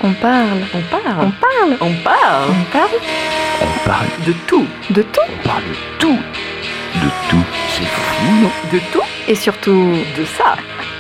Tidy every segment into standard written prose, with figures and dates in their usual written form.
On parle. On parle. On parle. On parle. On parle. On parle De tout. De tout. On parle de tout. De tout. C'est fou, non? De tout. Et surtout, De ça.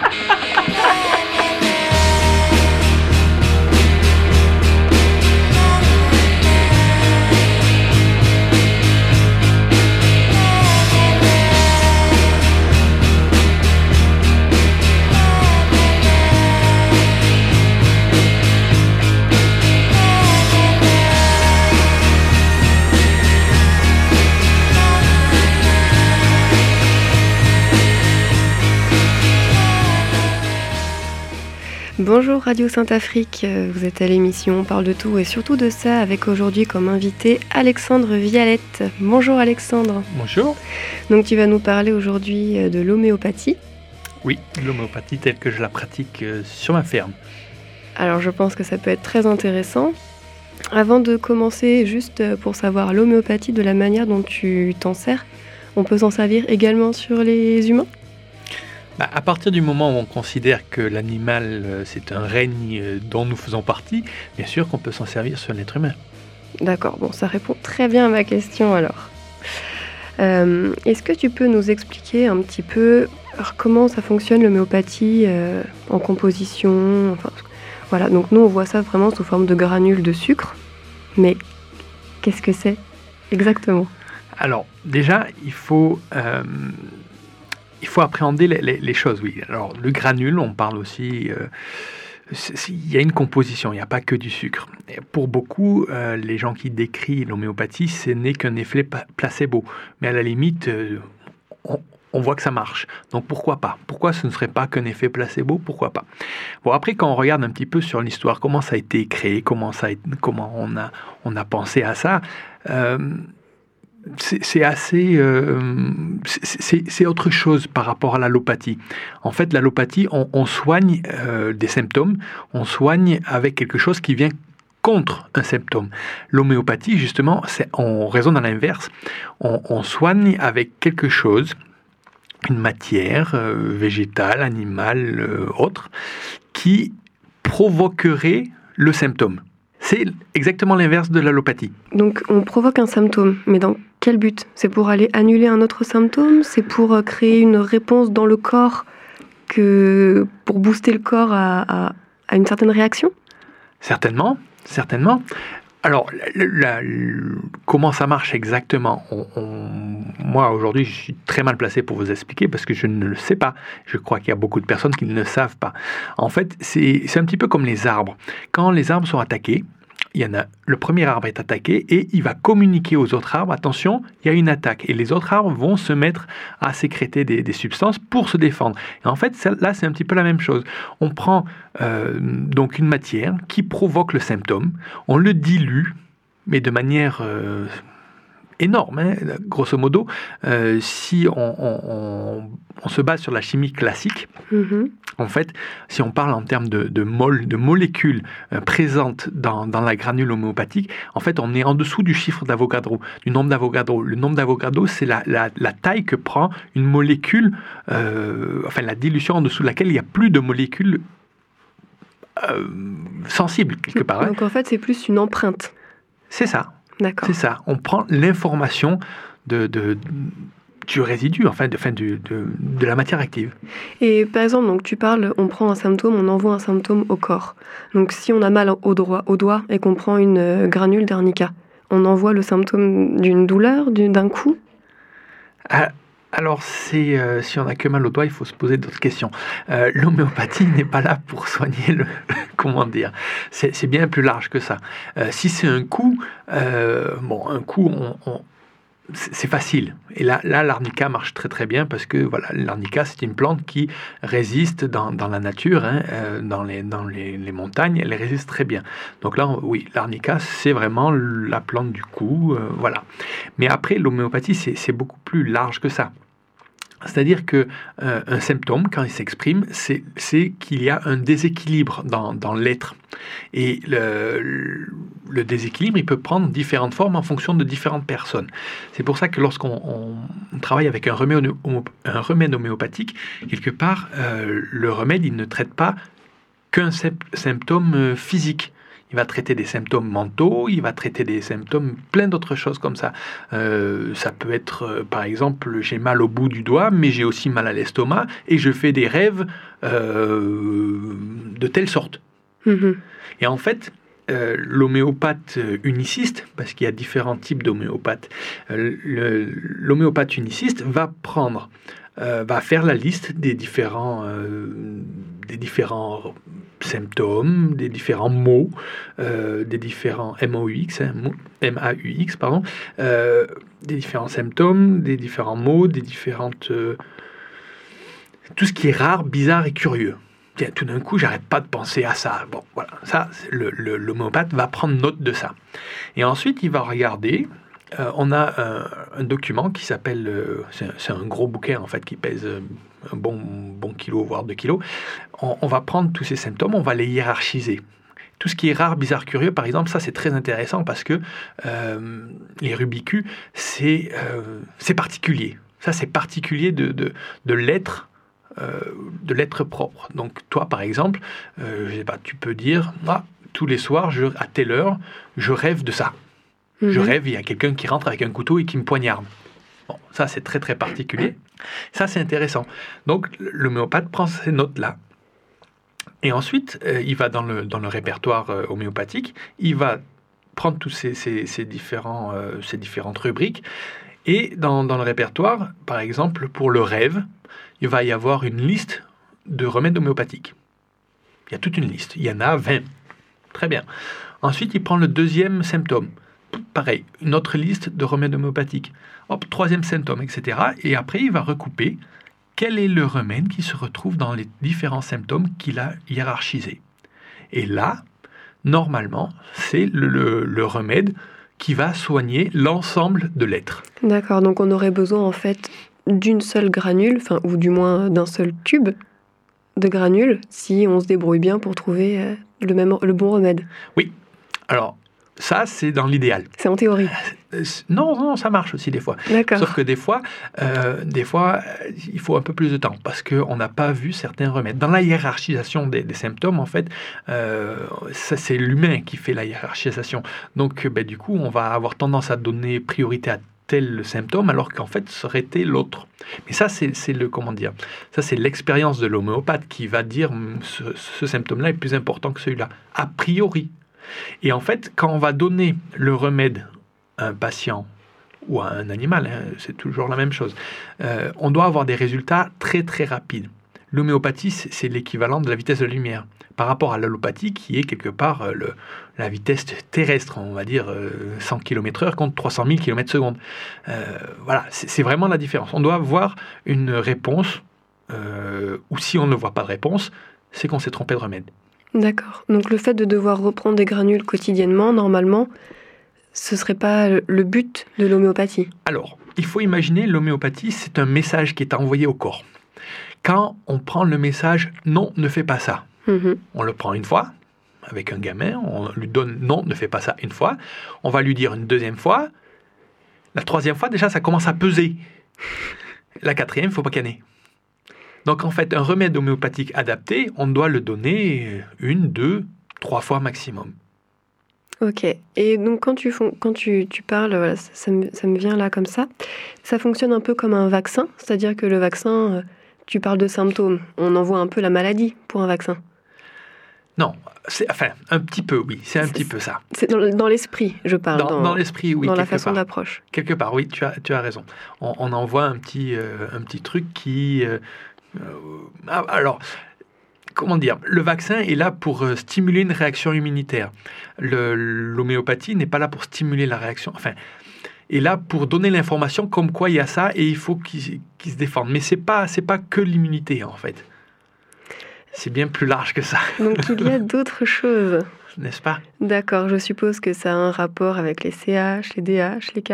bonjour Radio Saint-Afrique, vous êtes à l'émission On parle de tout et surtout de ça avec aujourd'hui comme invité Alexandre Vialette. Bonjour Alexandre. Bonjour. Donc tu vas nous parler aujourd'hui de l'homéopathie. Oui, l'homéopathie telle que je la pratique sur ma ferme. Alors je pense que ça peut être très intéressant. Avant de commencer, juste pour savoir l'homéopathie de la manière dont tu t'en sers, on peut s'en servir également sur les humains ? À partir du moment où on considère que l'animal c'est un règne dont nous faisons partie, bien sûr qu'on peut s'en servir sur l'être humain. D'accord, bon, ça répond très bien à ma question alors. Est-ce que tu peux nous expliquer un petit peu comment ça fonctionne l'homéopathie en composition, enfin, voilà, donc nous on voit ça vraiment sous forme de granules de sucre, mais qu'est-ce que c'est exactement ? Alors déjà, il faut appréhender les choses, oui. Alors le granule, on parle aussi, il y a une composition, il n'y a pas que du sucre. Et pour beaucoup, les gens qui décrivent l'homéopathie, ce n'est qu'un effet placebo. Mais à la limite, on voit que ça marche. Donc pourquoi pas ? Pourquoi ce ne serait pas qu'un effet placebo ? Pourquoi pas ? Bon, après, quand on regarde un petit peu sur l'histoire, comment ça a été créé, comment on a pensé à ça, c'est assez, c'est autre chose par rapport à l'allopathie. En fait, l'allopathie, on soigne des symptômes, on soigne avec quelque chose qui vient contre un symptôme. L'homéopathie, justement, on raisonne à l'inverse. On soigne avec quelque chose, une matière végétale, animale, autre, qui provoquerait le symptôme. C'est exactement l'inverse de l'allopathie. Donc on provoque un symptôme, mais dans quel but ? C'est pour aller annuler un autre symptôme ? C'est pour créer une réponse dans le corps, pour booster le corps à une certaine réaction ? Certainement. Alors, comment ça marche exactement ? Moi, aujourd'hui, je suis très mal placé pour vous expliquer parce que je ne le sais pas. Je crois qu'il y a beaucoup de personnes qui ne le savent pas. En fait, c'est un petit peu comme les arbres. Quand les arbres sont attaqués, le premier arbre est attaqué et il va communiquer aux autres arbres, attention, il y a une attaque. Et les autres arbres vont se mettre à sécréter des substances pour se défendre. Et en fait, là, c'est un petit peu la même chose. On prend donc une matière qui provoque le symptôme, on le dilue, mais de manière énorme, hein, grosso modo. Si on se base sur la chimie classique, en fait, si on parle en termes de molécules présentes dans la granule homéopathique, en fait, on est en dessous du chiffre d'Avogadro, du nombre d'Avogadro. Le nombre d'Avogadro, c'est la taille que prend une molécule, la dilution en dessous de laquelle il n'y a plus de molécules sensibles, quelque part. Donc en fait, c'est plus une empreinte. C'est ça. D'accord. C'est ça. On prend l'information du résidu, de la matière active. Et par exemple, donc tu parles, on prend un symptôme, on envoie un symptôme au corps. Donc si on a mal au doigt et qu'on prend une granule d'arnica, on envoie le symptôme d'une douleur, d'un coup ? Alors, si on n'a que mal au doigt, il faut se poser d'autres questions. L'homéopathie n'est pas là pour soigner comment dire. C'est bien plus large que ça. Si c'est un coup, c'est facile. Et là, l'arnica marche très très bien parce que voilà, l'arnica, c'est une plante qui résiste dans la nature, hein, dans les montagnes, elle résiste très bien. Donc là, oui, l'arnica, c'est vraiment la plante du coup, voilà. Mais après, l'homéopathie, c'est beaucoup plus large que ça. C'est-à-dire que un symptôme, quand il s'exprime, c'est qu'il y a un déséquilibre dans l'être. Et le déséquilibre, il peut prendre différentes formes en fonction de différentes personnes. C'est pour ça que lorsqu'on travaille avec un remède homéopathique, quelque part, le remède, il ne traite pas qu'un symptôme physique. Il va traiter des symptômes mentaux, il va traiter des symptômes, plein d'autres choses comme ça. Ça peut être, par exemple, j'ai mal au bout du doigt, mais j'ai aussi mal à l'estomac, et je fais des rêves de telle sorte. Et en fait, l'homéopathe uniciste, parce qu'il y a différents types d'homéopathes, l'homéopathe uniciste va faire la liste des différents symptômes, des différents mots, des différents MAUX, pardon, des différents symptômes, des différents mots, des différentes... tout ce qui est rare, bizarre et curieux. Tiens, tout d'un coup, j'arrête pas de penser à ça. Bon, voilà, ça, l'homéopathe va prendre note de ça. Et ensuite, il va regarder... on a un document qui s'appelle... c'est un gros bouquin, en fait, qui pèse un bon kilo, voire 2 kilos. On va prendre tous ces symptômes, on va les hiérarchiser. Tout ce qui est rare, bizarre, curieux, par exemple, ça, c'est très intéressant parce que les rubicus, c'est particulier. Ça, c'est particulier de l'être propre. Donc, toi, par exemple, je sais pas, tu peux dire, moi, tous les soirs, à telle heure, je rêve de ça. Je rêve, il y a quelqu'un qui rentre avec un couteau et qui me poignarde. Bon, ça, c'est très, très particulier. Ça, c'est intéressant. Donc, l'homéopathe prend ces notes-là. Et ensuite, il va dans le répertoire homéopathique, il va prendre tous ces différentes rubriques. Et dans le répertoire, par exemple, pour le rêve, il va y avoir une liste de remèdes homéopathiques. Il y a toute une liste. Il y en a 20. Très bien. Ensuite, il prend le deuxième symptôme. Pareil, une autre liste de remèdes homéopathiques. Hop, troisième symptôme, etc. Et après, il va recouper quel est le remède qui se retrouve dans les différents symptômes qu'il a hiérarchisés. Et là, normalement, c'est le remède qui va soigner l'ensemble de l'être. D'accord, donc on aurait besoin en fait d'une seule granule, ou du moins d'un seul tube de granules, si on se débrouille bien pour trouver le bon remède. Oui, alors... ça, c'est dans l'idéal. C'est en théorie. Non, ça marche aussi des fois. D'accord. Sauf que des fois, il faut un peu plus de temps parce qu'on n'a pas vu certains remèdes. Dans la hiérarchisation des symptômes, en fait, ça, c'est l'humain qui fait la hiérarchisation. Donc, du coup, on va avoir tendance à donner priorité à tel symptôme alors qu'en fait, ça aurait été l'autre. Mais ça, ça, c'est l'expérience de l'homéopathe qui va dire ce symptôme-là est plus important que celui-là, a priori. Et en fait, quand on va donner le remède à un patient ou à un animal, c'est toujours la même chose, on doit avoir des résultats très très rapides. L'homéopathie, c'est l'équivalent de la vitesse de la lumière par rapport à l'allopathie qui est quelque part la vitesse terrestre, on va dire 100 km/h contre 300 000 km/s. Voilà, c'est vraiment la différence. On doit avoir une réponse, ou si on ne voit pas de réponse, c'est qu'on s'est trompé de remède. D'accord. Donc le fait de devoir reprendre des granules quotidiennement, normalement, ce ne serait pas le but de l'homéopathie? Alors, il faut imaginer l'homéopathie, c'est un message qui est envoyé au corps. Quand on prend le message « non, ne fais pas ça », on le prend une fois, avec un gamin, on lui donne « non, ne fais pas ça » une fois, on va lui dire une deuxième fois, la troisième fois, déjà, ça commence à peser. La quatrième, il ne faut pas canner. Donc, en fait, un remède homéopathique adapté, on doit le donner 1, 2, 3 fois maximum. Ok. Et donc, quand tu parles, voilà, ça me vient là comme ça, ça fonctionne un peu comme un vaccin, c'est-à-dire que le vaccin, tu parles de symptômes, on envoie un peu la maladie pour un vaccin. Non, un petit peu, oui, c'est un petit peu ça. C'est dans l'esprit, je parle. Dans l'esprit, oui. Dans la façon d'approche. Quelque part, oui, tu as raison. On envoie un petit truc qui... alors, comment dire, le vaccin est là pour stimuler une réaction immunitaire. L'homéopathie n'est pas là pour stimuler la réaction, est là pour donner l'information comme quoi il y a ça et il faut qu'il se défende. Mais c'est pas que l'immunité, en fait. C'est bien plus large que ça. Donc il y a d'autres choses. N'est-ce pas? D'accord, je suppose que ça a un rapport avec les CH, les DH, les K?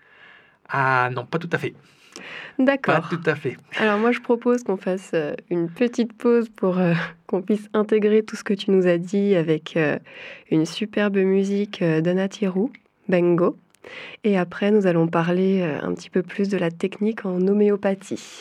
Ah non, pas tout à fait. D'accord. Pas tout à fait. Alors moi, je propose qu'on fasse une petite pause pour qu'on puisse intégrer tout ce que tu nous as dit avec une superbe musique d'Anna Thirou, Bengo. Et après, nous allons parler un petit peu plus de la technique en homéopathie.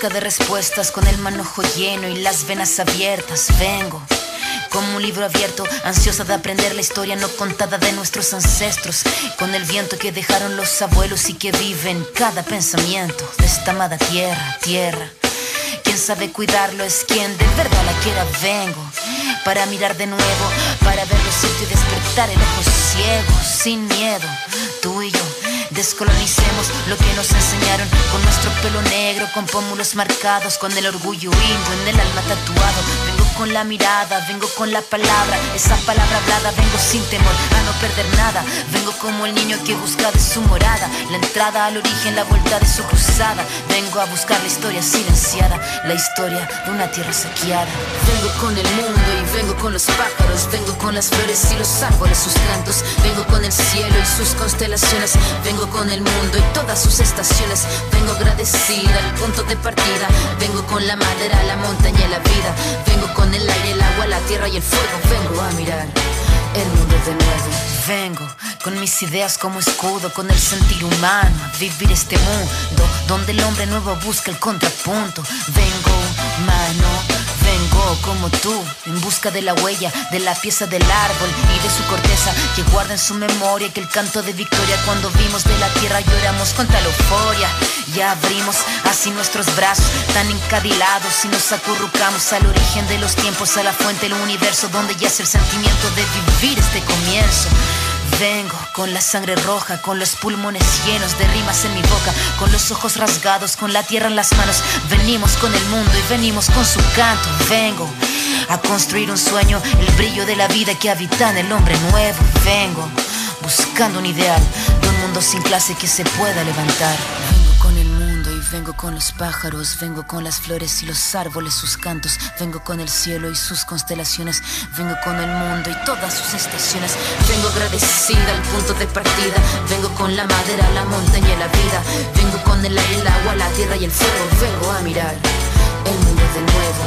busca de respuestas, con el manojo lleno y las venas abiertas. Vengo como un libro abierto, ansiosa de aprender la historia no contada de nuestros ancestros, con el viento que dejaron los abuelos y que vive en cada pensamiento de esta amada tierra, tierra. Quien sabe cuidarlo es quien de verdad la quiera. Vengo para mirar de nuevo, para ver lo cierto y despertar el ojo ciego, sin miedo, tú y yo. Descolonicemos lo que nos enseñaron, con nuestro pelo negro, con pómulos marcados, con el orgullo indio en el alma tatuado. Vengo con la mirada, vengo con la palabra, esa palabra hablada. Vengo sin temor a no perder nada. Vengo como el niño que busca de su morada la entrada al origen, la vuelta de su cruzada. Vengo a buscar la historia silenciada, la historia de una tierra saqueada. Vengo con el mundo y vengo con los pájaros, vengo con las flores y los árboles, sus cantos. Vengo con el cielo y sus constelaciones, vengo con el mundo y todas sus estaciones. Vengo agradecida al punto de partida. Vengo con la madera, la montaña y la vida. Vengo con el aire, el agua, la tierra y el fuego. Vengo a mirar el mundo de nuevo. Vengo con mis ideas como escudo, con el sentir humano, a vivir este mundo donde el hombre nuevo busca el contrapunto. Vengo humano, vengo como tú, en busca de la huella, de la pieza del árbol y de su corteza, que guarda en su memoria que el canto de victoria cuando vimos de la tierra lloramos con tal euforia. Y abrimos así nuestros brazos tan encadilados y nos acurrucamos al origen de los tiempos, a la fuente del universo donde yace el sentimiento de vivir este comienzo. Vengo con la sangre roja, con los pulmones llenos de rimas en mi boca, con los ojos rasgados, con la tierra en las manos. Venimos con el mundo y venimos con su canto. Vengo a construir un sueño, el brillo de la vida que habita en el hombre nuevo. Vengo buscando un ideal de un mundo sin clase que se pueda levantar. Vengo con el mundo y vengo con los pájaros, vengo con las flores y los árboles, sus cantos. Vengo con el cielo y sus constelaciones, vengo con el mundo y todas sus estaciones. Vengo agradecida al punto de partida. Vengo con la madera, la montaña y la vida. Vengo con el aire, el agua, la tierra y el fuego. Vengo a mirar el mundo de nuevo.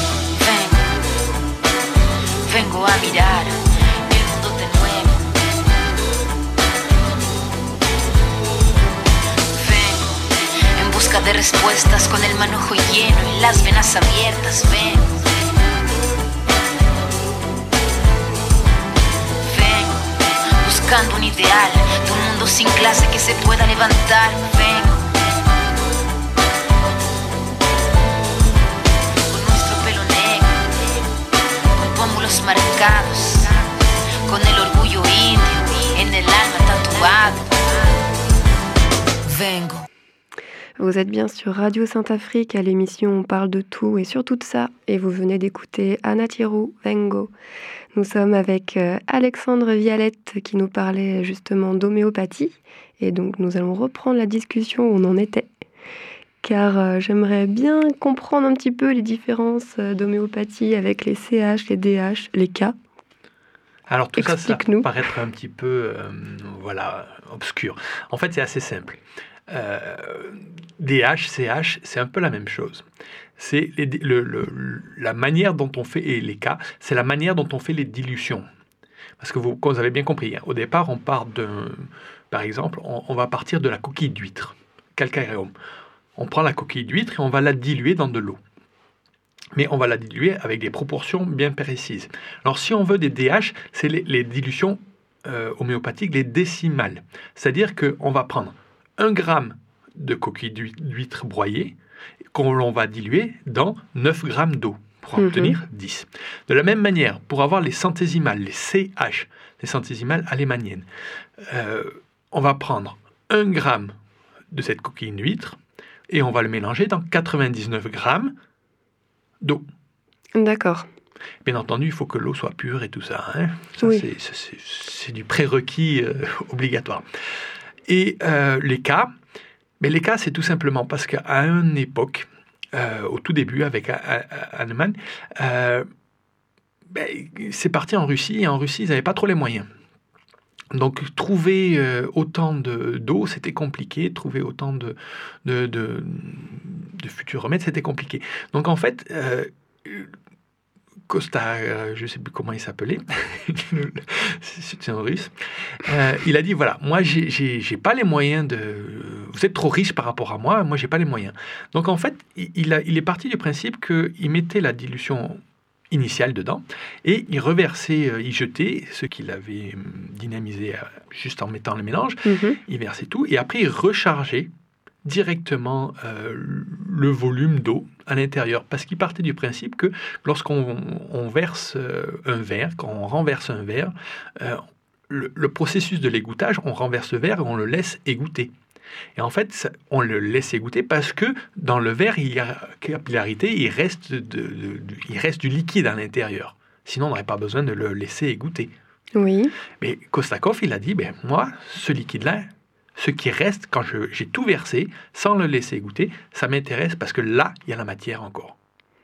Vengo a mirar el mundo de nuevo. Vengo en busca de respuestas, con el manojo lleno y las venas abiertas. Vengo buscando un ideal de un mundo sin clase que se pueda levantar. Vengo con nuestro pelo negro, con pómulos marcados, con el orgullo indio en el alma tatuado. Vengo. Vous êtes bien sur Radio Sainte-Afrique à l'émission On parle de tout et sur tout ça. Et vous venez d'écouter Anna Thierou, Vengo. Nous sommes avec Alexandre Vialette qui nous parlait justement d'homéopathie. Et donc nous allons reprendre la discussion où on en était. Car j'aimerais bien comprendre un petit peu les différences d'homéopathie avec les CH, les DH, les K. Alors tout ça, ça peut paraître un petit peu obscur. En fait, c'est assez simple. DH, CH, c'est un peu la même chose. C'est la manière dont on fait, et les cas, c'est la manière dont on fait les dilutions. Parce que vous avez bien compris, hein, au départ, on part par exemple, on va partir de la coquille d'huître, calcareum. On prend la coquille d'huître et on va la diluer dans de l'eau. Mais on va la diluer avec des proportions bien précises. Alors si on veut des DH, c'est les dilutions homéopathiques, les décimales. C'est-à-dire qu'on va prendre 1 gramme de coquille d'huître broyée qu'on va diluer dans 9 grammes d'eau pour obtenir 10. De la même manière, pour avoir les centésimales, les CH, les centésimales alémaniennes, on va prendre 1 gramme de cette coquille d'huître et on va le mélanger dans 99 grammes d'eau. D'accord. Bien entendu, il faut que l'eau soit pure et tout ça. Hein. Ça oui. C'est du prérequis obligatoire. Et les cas, c'est tout simplement parce qu'à une époque, au tout début avec Hahnemann, c'est parti en Russie, et en Russie, ils n'avaient pas trop les moyens. Donc, trouver autant d'eau, c'était compliqué. Trouver autant de futurs remèdes, c'était compliqué. Donc, en fait, Costa, je ne sais plus comment il s'appelait, c'est un russe, il a dit, voilà, moi, j'ai pas les moyens vous êtes trop riche par rapport à moi j'ai pas les moyens. Donc en fait, il est parti du principe qu'il mettait la dilution initiale dedans et il reversait, il jetait ce qu'il avait dynamisé juste en mettant le mélange, il versait tout et après il rechargeait directement le volume d'eau à l'intérieur parce qu'il partait du principe que lorsqu'on verse un verre, quand on renverse un verre, le processus de l'égouttage, on renverse le verre et on le laisse égoutter. Et en fait, on le laisse égoutter parce que dans le verre, il y a capillarité, il reste du liquide à l'intérieur. Sinon, on n'aurait pas besoin de le laisser égoutter. Oui. Mais Kostakov, il a dit, moi, ce liquide-là, ce qui reste quand j'ai tout versé, sans le laisser égoutter, ça m'intéresse parce que là, il y a la matière encore.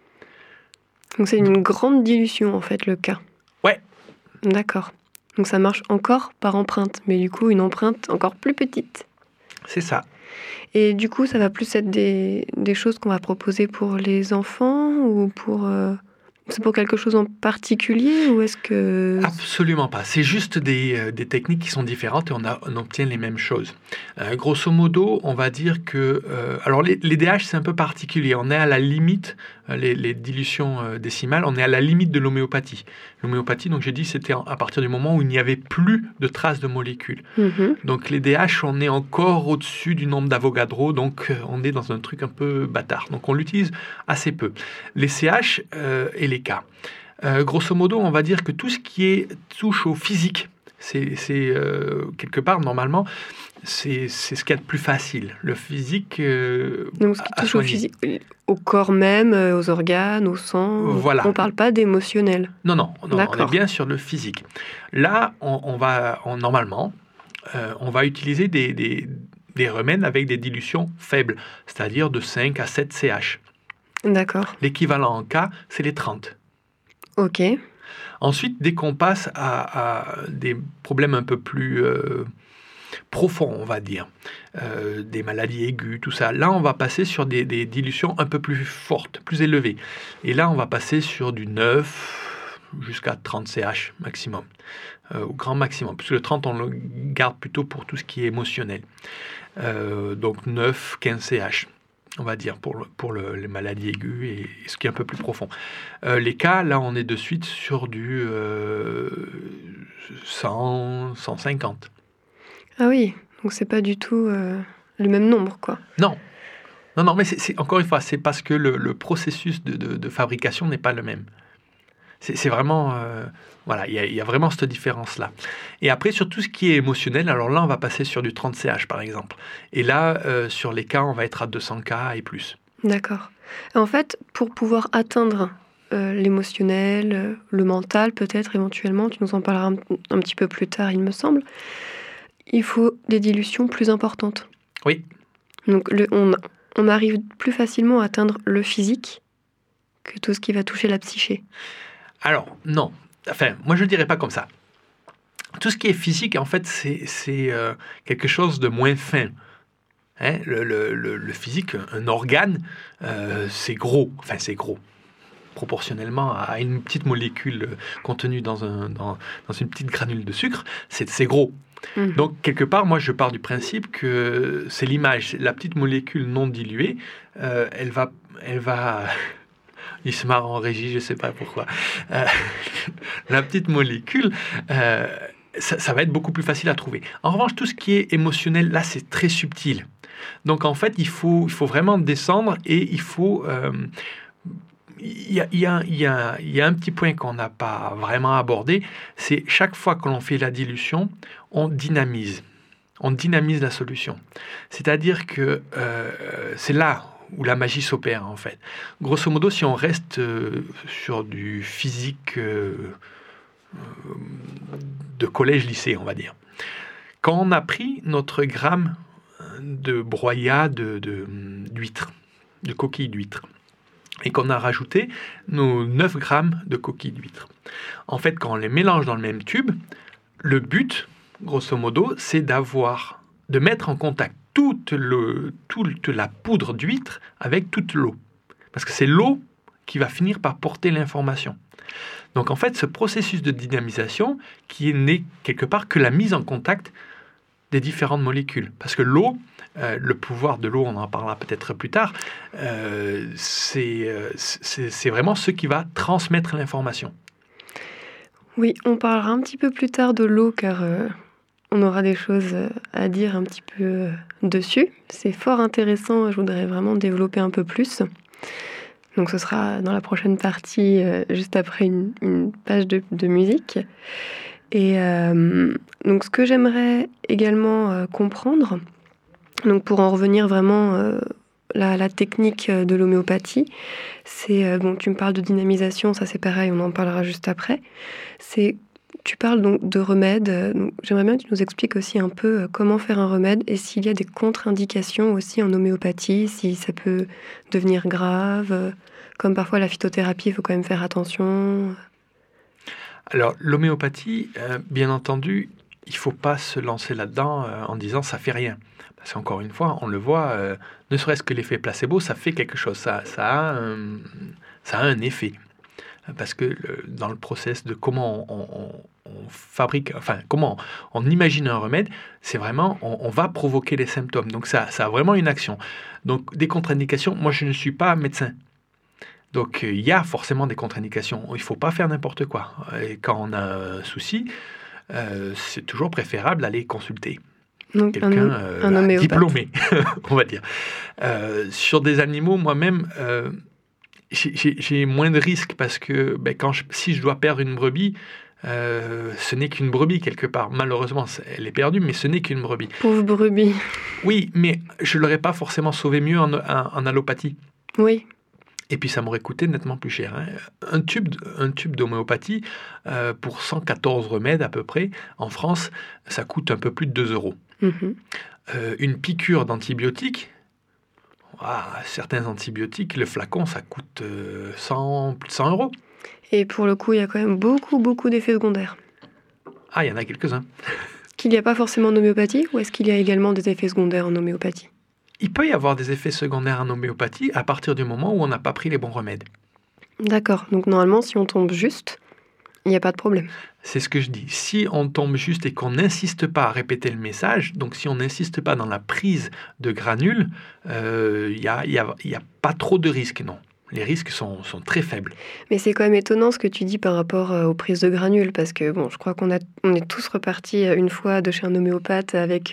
Donc c'est une grande dilution, en fait, le cas. Ouais. D'accord. Donc ça marche encore par empreinte, mais du coup, une empreinte encore plus petite. C'est ça. Et du coup, ça va plus être des choses qu'on va proposer pour les enfants ou pour... C'est pour quelque chose en particulier ou est-ce que... Absolument pas. C'est juste des techniques qui sont différentes et on obtient les mêmes choses. Grosso modo, on va dire que... alors les DH, c'est un peu particulier. On est à la limite, les dilutions décimales, on est à la limite de l'homéopathie. L'homéopathie, donc j'ai dit, c'était à partir du moment où il n'y avait plus de traces de molécules. Donc les DH, on est encore au-dessus du nombre d'Avogadro, donc on est dans un truc un peu bâtard. Donc on l'utilise assez peu. Les CH et les cas. Grosso modo, on va dire que tout ce qui touche au physique, c'est quelque part, normalement, c'est ce qu'il y a de plus facile. Le physique donc ce qui touche au physique, au corps même, aux organes, au sang, voilà. On ne parle pas d'émotionnel. Non, on est bien sur le physique. Là, normalement, on va utiliser des remèdes avec des dilutions faibles, c'est-à-dire de 5 à 7 CH. D'accord. L'équivalent en cas, c'est les 30. Ok. Ensuite, dès qu'on passe à des problèmes un peu plus profonds, on va dire, des maladies aiguës, tout ça, là, on va passer sur des dilutions un peu plus fortes, plus élevées. Et là, on va passer sur du 9 jusqu'à 30 CH maximum, au grand maximum. Puisque le 30, on le garde plutôt pour tout ce qui est émotionnel. Donc 9, 15 CH. On va dire, pour les maladies aiguës et ce qui est un peu plus profond. Les cas, là, on est de suite sur du 100, 150. Ah oui, donc c'est pas du tout le même nombre, quoi. Non, mais c'est encore une fois, c'est parce que le processus de fabrication n'est pas le même. C'est vraiment... voilà, il y a vraiment cette différence-là. Et après, sur tout ce qui est émotionnel, alors là, on va passer sur du 30 CH, par exemple. Et là, sur les cas, on va être à 200 cas et plus. D'accord. En fait, pour pouvoir atteindre l'émotionnel, le mental, peut-être, éventuellement, tu nous en parleras un petit peu plus tard, il me semble, il faut des dilutions plus importantes. Oui. Donc, on arrive plus facilement à atteindre le physique que tout ce qui va toucher la psyché. Alors, non. Enfin, moi, je ne dirais pas comme ça. Tout ce qui est physique, en fait, c'est quelque chose de moins fin. Hein, le physique, un organe, c'est gros. Enfin, c'est gros. Proportionnellement à une petite molécule contenue dans une petite granule de sucre, c'est gros. Donc, quelque part, moi, je pars du principe que c'est l'image. La petite molécule non diluée, elle va il se marre en régie, je ne sais pas pourquoi. La petite molécule, ça va être beaucoup plus facile à trouver. En revanche, tout ce qui est émotionnel, là, c'est très subtil. Donc, en fait, il faut vraiment descendre et il faut... Il y a un petit point qu'on n'a pas vraiment abordé, c'est chaque fois que l'on fait la dilution, on dynamise. On dynamise la solution. C'est-à-dire que c'est là où la magie s'opère, en fait. Grosso modo, si on reste sur du physique de collège-lycée, on va dire. Quand on a pris notre gramme de broyat d'huîtres, de coquilles d'huîtres, et qu'on a rajouté nos 9 grammes de coquilles d'huîtres. En fait, quand on les mélange dans le même tube, le but, grosso modo, c'est de mettre en contact toute la poudre d'huître avec toute l'eau. Parce que c'est l'eau qui va finir par porter l'information. Donc en fait, ce processus de dynamisation qui n'est quelque part que la mise en contact des différentes molécules. Parce que l'eau, le pouvoir de l'eau, on en parlera peut-être plus tard, c'est vraiment ce qui va transmettre l'information. Oui, on parlera un petit peu plus tard de l'eau car on aura des choses à dire un petit peu dessus. C'est fort intéressant, je voudrais vraiment développer un peu plus. Donc ce sera dans la prochaine partie, juste après une page de musique. Et donc ce que j'aimerais également comprendre, donc pour en revenir vraiment la technique de l'homéopathie, c'est bon, tu me parles de dynamisation, ça c'est pareil, on en parlera juste après. Tu parles donc de remèdes. Donc j'aimerais bien que tu nous expliques aussi un peu comment faire un remède et s'il y a des contre-indications aussi en homéopathie, si ça peut devenir grave, comme parfois la phytothérapie, il faut quand même faire attention. Alors, l'homéopathie, bien entendu, il ne faut pas se lancer là-dedans en disant ça fait rien. Parce qu'encore une fois, on le voit, ne serait-ce que l'effet placebo, ça fait quelque chose, ça a un effet. Parce que dans le process de comment on fabrique, enfin, comment on imagine un remède, c'est vraiment, on va provoquer les symptômes. Donc ça a vraiment une action. Donc des contre-indications, moi je ne suis pas médecin. Donc il y a forcément des contre-indications. Il ne faut pas faire n'importe quoi. Et quand on a un souci, c'est toujours préférable d'aller consulter Donc quelqu'un un homéopathe diplômé, on va dire. Sur des animaux, moi-même, j'ai moins de risques parce que si je dois perdre une brebis, ce n'est qu'une brebis quelque part. Malheureusement, elle est perdue, mais ce n'est qu'une brebis. Pauvre brebis. Oui, mais je ne l'aurais pas forcément sauvé mieux en allopathie. Oui. Et puis ça m'aurait coûté nettement plus cher. Un tube d'homéopathie, pour 114 remèdes à peu près, en France, ça coûte un peu plus de 2 euros. Mm-hmm. Une piqûre d'antibiotiques, certains antibiotiques, le flacon, ça coûte plus de 100 euros. Et pour le coup, il y a quand même beaucoup d'effets secondaires. Ah, il y en a quelques-uns. Qu'il n'y a pas forcément en homéopathie, ou est-ce qu'il y a également des effets secondaires en homéopathie ? Il peut y avoir des effets secondaires en homéopathie à partir du moment où on n'a pas pris les bons remèdes. D'accord, donc normalement, si on tombe juste, il n'y a pas de problème. C'est ce que je dis. Si on tombe juste et qu'on n'insiste pas à répéter le message, donc si on n'insiste pas dans la prise de granules, il y a pas trop de risques, non. Les risques sont très faibles. Mais c'est quand même étonnant ce que tu dis par rapport aux prises de granules, parce que bon, je crois qu'on est tous repartis une fois de chez un homéopathe avec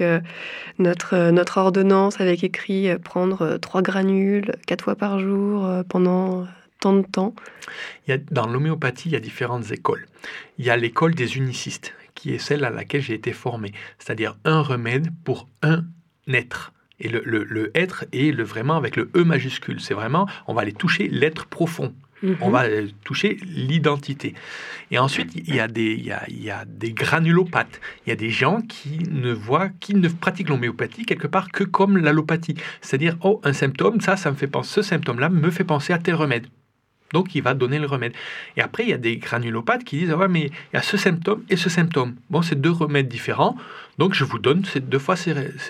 notre ordonnance, avec écrit prendre 3 granules 4 fois par jour pendant tant de temps. Dans l'homéopathie, il y a différentes écoles. Il y a l'école des unicistes, qui est celle à laquelle j'ai été formé, c'est-à-dire un remède pour un être. Et le être est vraiment avec le E majuscule. C'est vraiment, on va aller toucher l'être profond. Mm-hmm. On va toucher l'identité. Et ensuite, il y a des granulopathes. Il y a des gens qui ne pratiquent l'homéopathie quelque part que comme l'allopathie. C'est-à-dire, un symptôme, ça me fait penser, ce symptôme-là me fait penser à tel remède. Donc, il va donner le remède. Et après, il y a des granulopathes qui disent, ouais, mais il y a ce symptôme et ce symptôme. Bon, c'est 2 remèdes différents. Donc, je vous donne ces 2 fois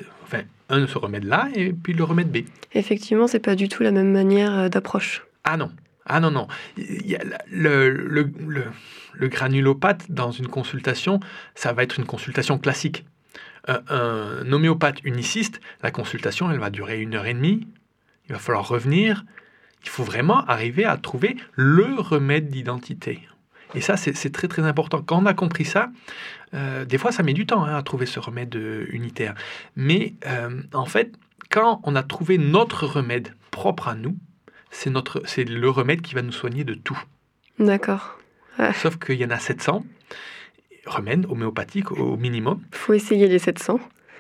ce remède-là et puis le remède B. Effectivement, c'est pas du tout la même manière d'approche. Ah non. Il y a le granulopathe dans une consultation, ça va être une consultation classique. Un homéopathe uniciste, la consultation, elle va durer 1h30. Il va falloir revenir. Il faut vraiment arriver à trouver le remède d'identité. Et ça, c'est très très important. Quand on a compris ça, des fois ça met du temps à trouver ce remède unitaire. Mais en fait, quand on a trouvé notre remède propre à nous, c'est le remède qui va nous soigner de tout. D'accord. Sauf qu'il y en a 700 remèdes homéopathiques au minimum. Il faut essayer les 700.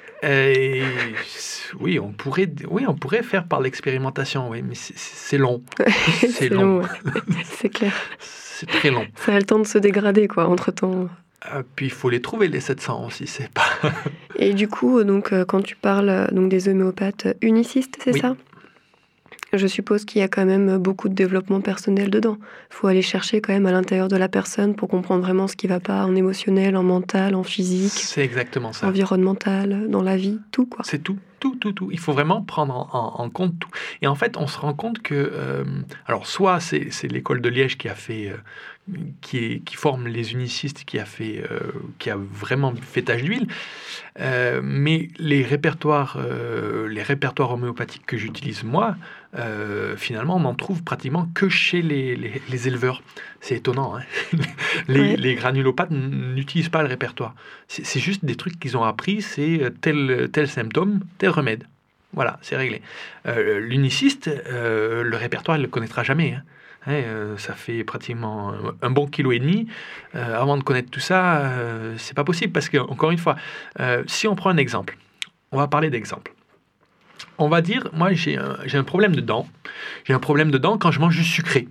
Oui, on pourrait faire par l'expérimentation, oui, mais c'est long. C'est long. Ouais. C'est clair. C'est très long. Ça a le temps de se dégrader, quoi, entre-temps. Puis il faut les trouver, les 700 aussi, c'est pas... Et du coup, donc, quand tu parles des homéopathes unicistes, c'est ça ? Je suppose qu'il y a quand même beaucoup de développement personnel dedans. Il faut aller chercher quand même à l'intérieur de la personne pour comprendre vraiment ce qui ne va pas en émotionnel, en mental, en physique. C'est exactement ça. Environnemental, dans la vie, tout quoi. C'est tout. Il faut vraiment prendre en compte tout. Et en fait, on se rend compte que... alors, soit c'est l'école de Liège qui a fait qui forme les unicistes, qui a vraiment fait tache d'huile. Mais les répertoires homéopathiques que j'utilise moi, finalement, on en trouve pratiquement que chez les éleveurs. C'est étonnant, hein. Les granulopathes n'utilisent pas le répertoire. C'est juste des trucs qu'ils ont appris, c'est tel symptôme, tel remède. Voilà, c'est réglé. L'uniciste, le répertoire, il ne le connaîtra jamais, hein. Ça fait pratiquement un bon kilo et demi. Avant de connaître tout ça, c'est pas possible parce que, encore une fois, si on prend un exemple, on va parler d'exemple. On va dire, moi j'ai un problème de dents. J'ai un problème de dents quand je mange du sucré.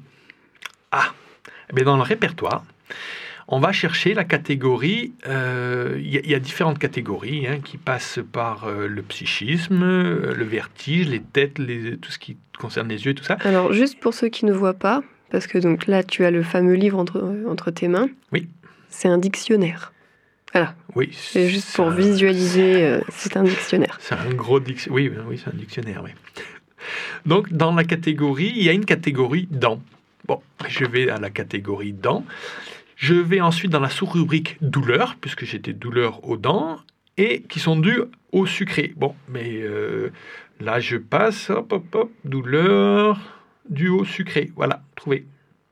Mais dans le répertoire, on va chercher la catégorie. Y a différentes catégories qui passent par le psychisme, le vertige, les têtes, tout ce qui concerne les yeux et tout ça. Alors, juste pour ceux qui ne voient pas, parce que donc là, tu as le fameux livre entre tes mains. Oui. C'est un dictionnaire. Voilà. Oui. C'est juste pour visualiser, c'est un dictionnaire. C'est un gros dictionnaire. Oui, c'est un dictionnaire, oui. Donc, dans la catégorie, il y a une catégorie dents. Bon, je vais à la catégorie dents. Je vais ensuite dans la sous-rubrique douleur, puisque j'ai des douleurs aux dents, et qui sont dues au sucré. Bon, mais là, je passe, douleur due au sucré. Voilà, trouvé.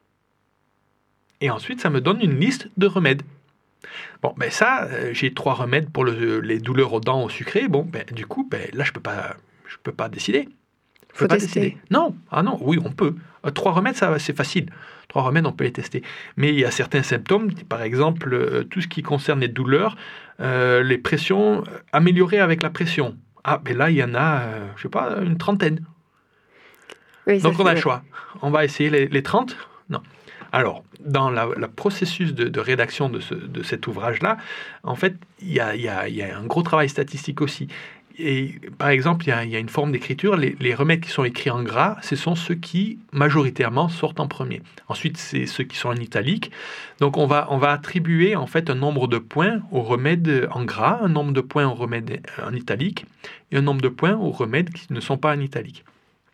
Et ensuite, ça me donne une liste de remèdes. Bon, ben ça, j'ai 3 remèdes pour les douleurs aux dents au sucré. Bon, ben du coup, là, je peux pas décider. Faut pas tester. Décider. Non, oui, on peut. 3 remèdes, ça, c'est facile. 3 remèdes, on peut les tester. Mais il y a certains symptômes, par exemple, tout ce qui concerne les douleurs, les pressions, améliorées avec la pression. Mais là, il y en a, je sais pas, une trentaine. Oui, donc, on a le choix. On va essayer les 30 ? Non. Alors, dans le processus de rédaction de cet ouvrage-là, en fait, il y a un gros travail statistique aussi. Et par exemple, il y a une forme d'écriture, les remèdes qui sont écrits en gras, ce sont ceux qui, majoritairement, sortent en premier. Ensuite, c'est ceux qui sont en italique. Donc, on va attribuer, en fait, un nombre de points aux remèdes en gras, un nombre de points aux remèdes en italique, et un nombre de points aux remèdes qui ne sont pas en italique,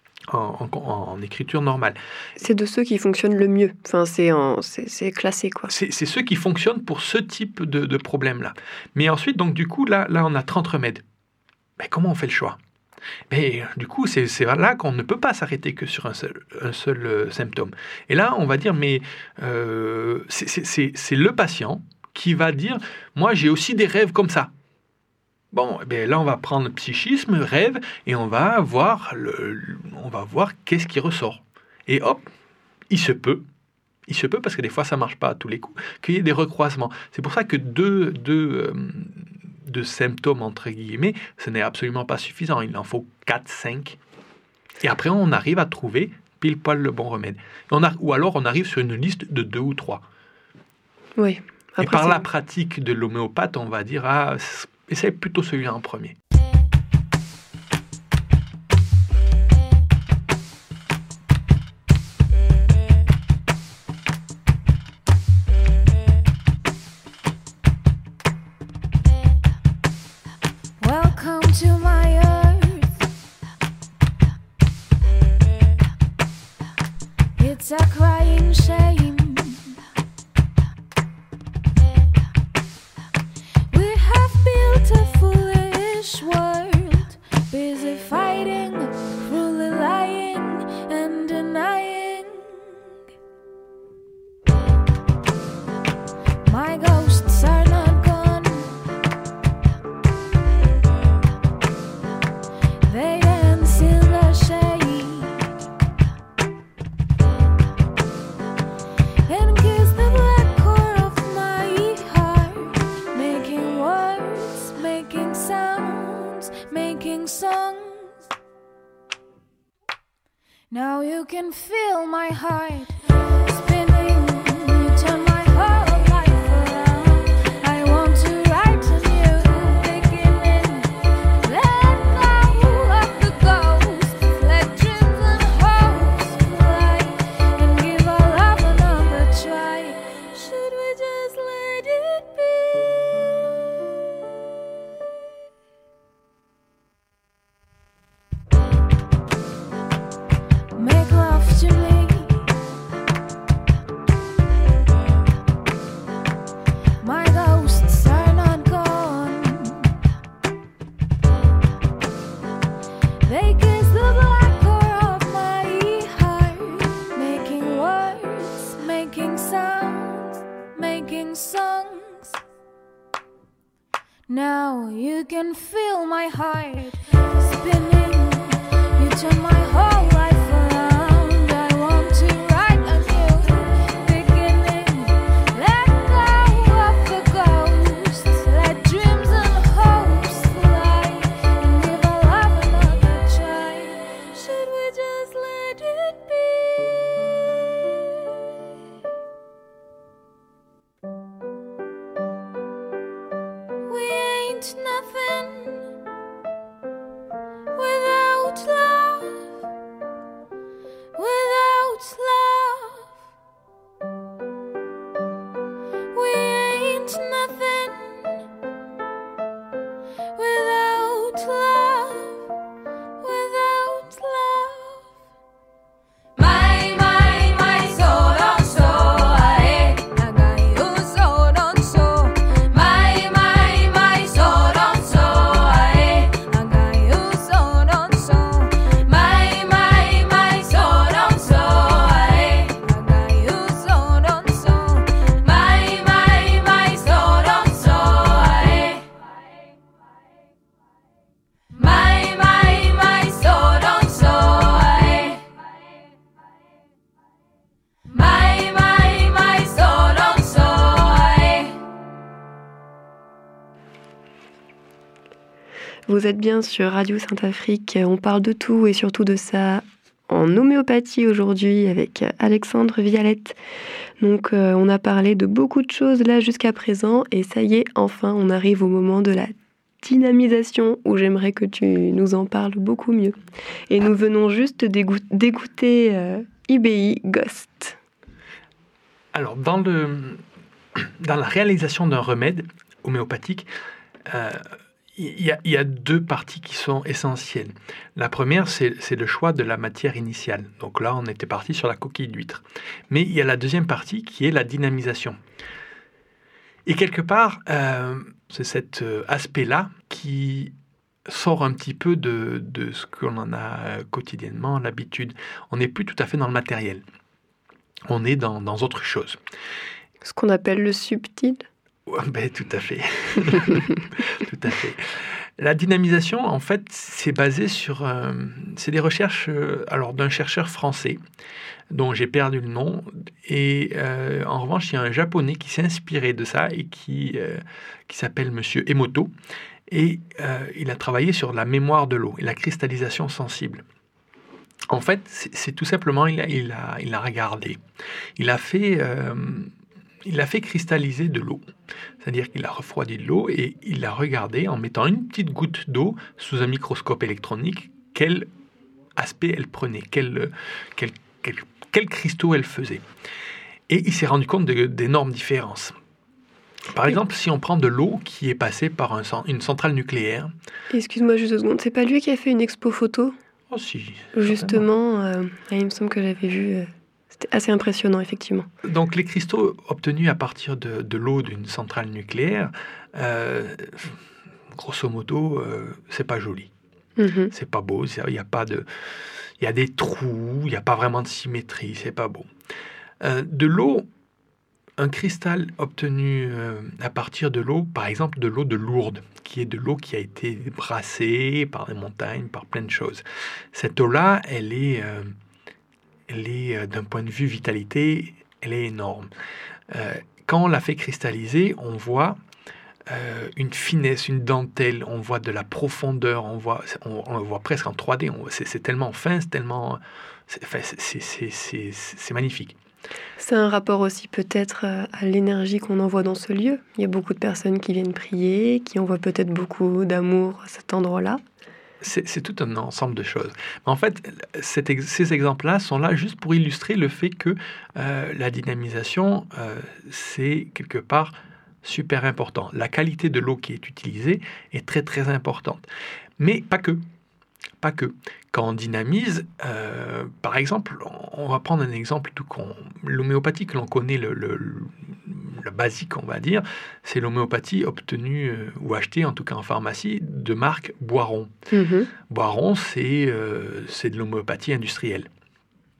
en écriture normale. C'est de ceux qui fonctionnent le mieux. Enfin, c'est classé, quoi. C'est ceux qui fonctionnent pour ce type de problème-là. Mais ensuite, donc, du coup, là, on a 30 remèdes. Mais comment on fait le choix ? Mais du coup, c'est là qu'on ne peut pas s'arrêter que sur un seul symptôme. Et là, on va dire, mais c'est le patient qui va dire, moi, j'ai aussi des rêves comme ça. Bon, là, on va prendre psychisme, rêve, et on va voir qu'est-ce qui ressort. Et hop, il se peut, parce que des fois, ça ne marche pas à tous les coups, qu'il y ait des recroisements. C'est pour ça que deux symptômes, entre guillemets, ce n'est absolument pas suffisant. Il en faut 4, 5. Et après, on arrive à trouver pile poil le bon remède. Ou alors, on arrive sur une liste de 2 ou 3. Oui. Après, et par la pratique de l'homéopathe, on va dire, essaye plutôt celui-là en premier. It's a crying shame. We have built a foolish world, busy fighting, fully lying and denying. My ghosts are not gone. They dance in the shade. Songs. Now you can feel my heart spinning. You turn my whole life around. I want to write a new beginning. Let go of the ghosts. Let dreams and hopes fly. And give our love another try. Should we just let it be? Make love to me. making songs. Now you can feel my heart spinning. You turn my whole life around. I want to write a new beginning. Let go of the ghosts. Let dreams and hopes fly. And give our love another try. Should we just let it be? We ain't nothing without love, without love. We ain't nothing without love, without love. My, so, ae, nagayu, so. My, so, ae, nagayu, so. My, so, ae, nagayu, so. My, so, ae. Vous êtes bien sur Radio Sainte-Afrique. On parle de tout et surtout de ça en homéopathie aujourd'hui avec Alexandre Vialette. Donc on a parlé de beaucoup de choses là jusqu'à présent et ça y est, enfin on arrive au moment de la dynamisation où j'aimerais que tu nous en parles beaucoup mieux. Et nous venons juste d'écouter IBI Ghost. Alors, dans la réalisation d'un remède homéopathique, il y a deux parties qui sont essentielles. La première, c'est le choix de la matière initiale. Donc là, on était parti sur la coquille d'huître. Mais il y a la deuxième partie qui est la dynamisation. Et quelque part, c'est cet aspect-là qui sort un petit peu de ce qu'on en a quotidiennement, l'habitude. On n'est plus tout à fait dans le matériel. On est dans autre chose. Ce qu'on appelle le subtil. Ben, tout à fait. Tout à fait. La dynamisation, en fait, c'est basé sur... c'est des recherches d'un chercheur français, dont j'ai perdu le nom. Et en revanche, il y a un japonais qui s'est inspiré de ça et qui s'appelle Monsieur Emoto. Et il a travaillé sur la mémoire de l'eau et la cristallisation sensible. En fait, c'est tout simplement, il a regardé. Il a fait cristalliser de l'eau. C'est-à-dire qu'il a refroidi de l'eau et il a regardé en mettant une petite goutte d'eau sous un microscope électronique quel aspect elle prenait, quels cristaux elle faisait. Et il s'est rendu compte d'énormes différences. Par exemple, si on prend de l'eau qui est passée par une centrale nucléaire... Excuse-moi juste 2 secondes, c'est pas lui qui a fait une expo photo ? Oh si. Justement, il me semble que j'avais vu... C'était assez impressionnant, effectivement. Donc, les cristaux obtenus à partir de l'eau d'une centrale nucléaire, grosso modo, c'est pas joli. Mm-hmm. C'est pas beau, il y a des trous, il n'y a pas vraiment de symétrie, c'est pas beau. De l'eau, un cristal obtenu à partir de l'eau, par exemple de l'eau de Lourdes, qui est de l'eau qui a été brassée par les montagnes, par plein de choses. Cette eau-là, elle est d'un point de vue vitalité, elle est énorme. Quand on la fait cristalliser, on voit une finesse, une dentelle, on voit de la profondeur, on le voit presque en 3D. C'est tellement fin, c'est magnifique. C'est un rapport aussi peut-être à l'énergie qu'on envoie dans ce lieu. Il y a beaucoup de personnes qui viennent prier, qui envoient peut-être beaucoup d'amour à cet endroit-là. C'est tout un ensemble de choses. En fait, ces exemples-là sont là juste pour illustrer le fait que la dynamisation, c'est quelque part super important. La qualité de l'eau qui est utilisée est très très importante. Mais pas que. Quand on dynamise, par exemple, on va prendre un exemple tout con. L'homéopathie que l'on connaît, le basique, on va dire, c'est l'homéopathie obtenue ou achetée, en tout cas en pharmacie, de marque Boiron. Mm-hmm. Boiron, c'est de l'homéopathie industrielle.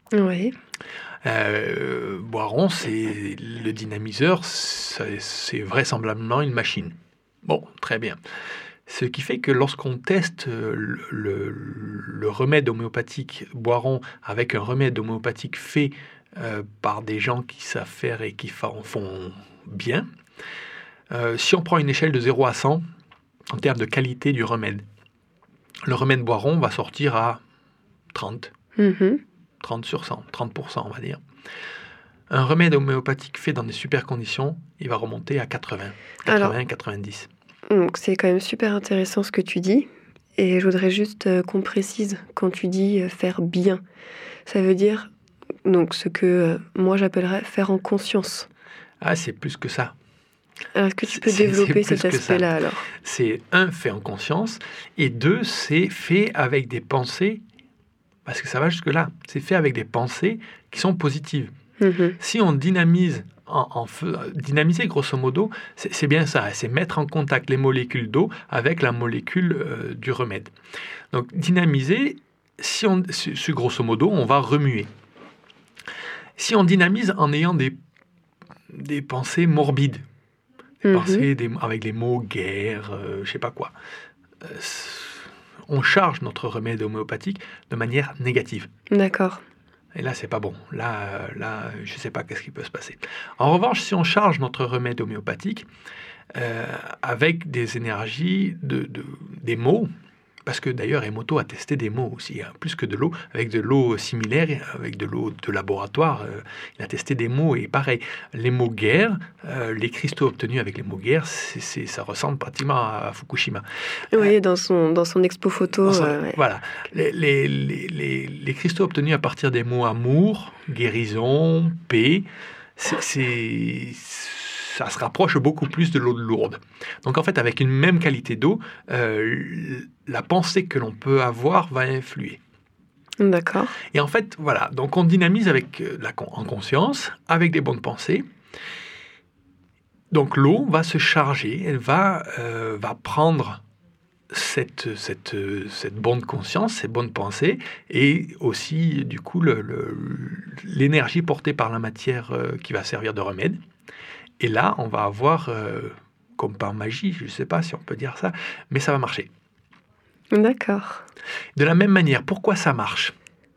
Oui. Boiron, c'est le dynamiseur, c'est vraisemblablement une machine. Bon, très bien. Ce qui fait que lorsqu'on teste le remède homéopathique Boiron avec un remède homéopathique fait par des gens qui savent faire et qui font bien, si on prend une échelle de 0 à 100 en termes de qualité du remède, le remède Boiron va sortir à 30. 30 sur 100, 30% on va dire. Un remède homéopathique fait dans des super conditions, il va remonter à 80, 90. Donc c'est quand même super intéressant ce que tu dis. Et je voudrais juste qu'on précise quand tu dis faire bien. Ça veut dire donc ce que moi j'appellerais faire en conscience. Ah, c'est plus que ça. Alors est-ce que tu peux développer cet aspect-là alors ? C'est un, fait en conscience, et deux, c'est fait avec des pensées, parce que ça va jusque-là, c'est fait avec des pensées qui sont positives. Si on dynamise, dynamiser grosso modo, c'est bien ça, c'est mettre en contact les molécules d'eau avec la molécule du remède. Donc dynamiser, si grosso modo, on va remuer. Si on dynamise en ayant des pensées morbides, des pensées avec les mots guerre, je sais pas quoi, on charge notre remède homéopathique de manière négative. D'accord. Et là, c'est pas bon. Là, je ne sais pas qu'est-ce qui peut se passer. En revanche, si on charge notre remède homéopathique avec des énergies, des mots, parce que d'ailleurs, Emoto a testé des mots aussi, hein, plus que de l'eau, avec de l'eau similaire, avec de l'eau de laboratoire, il a testé des mots, et pareil, les mots guerre, les cristaux obtenus avec les mots guerre, ça ressemble pratiquement à Fukushima. Oui, dans son expo photo. Ouais. Voilà, les cristaux obtenus à partir des mots amour, guérison, paix, ça se rapproche beaucoup plus de l'eau lourde. Donc en fait, avec une même qualité d'eau, la pensée que l'on peut avoir va influer. D'accord. Et en fait, voilà, donc on dynamise en conscience, avec des bonnes pensées. Donc l'eau va se charger, elle va prendre cette bonne conscience, ces bonnes pensées, et aussi du coup l'énergie portée par la matière qui va servir de remède. Et là, on va avoir, comme par magie, je ne sais pas si on peut dire ça, mais ça va marcher. D'accord. De la même manière, pourquoi ça marche ?